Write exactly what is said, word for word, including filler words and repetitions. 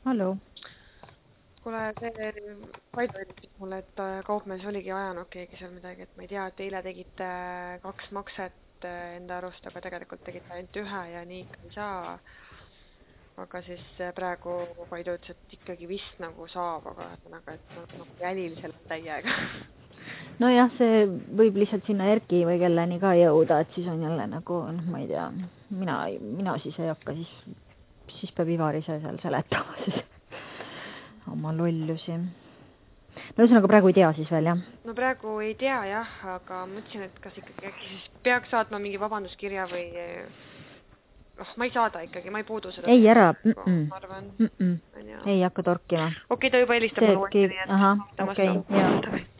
Hallo. Kuule, see Kaido ütles mulle, et kaupmees oligi ajanud keegi seal midagi, et ma ei tea, et eile tegite kaks makset enda arust, aga tegelikult tegite ainult ühe ja nii ikka ei saa. Aga siis praegu Kaido ütles, et ikkagi vist nagu saab, aga nagu, et nagu jälil selle täiega. No jah, see võib lihtsalt sinna Erki või kelleni ka jõuda, et siis on jälle nagu, ma ei tea, mina, mina siis ei hakka, siis, siis peab Ivar ise seal seletama siis oma lollusi. No ühesõnaga praegu ei tea siis veel, jah? No praegu ei tea jah, aga mõtlesin, et kas ikkagi äkki siis peaks saatma mingi vabanduskirja või noh, ma ei saada ikkagi, ma ei puudu seda. Ei, ära, mm Ma -mm. arvan. Mm -mm. Ei hakka torkima. Okei, ta juba helistab mulle uuesti, nii et aha, okei, jah.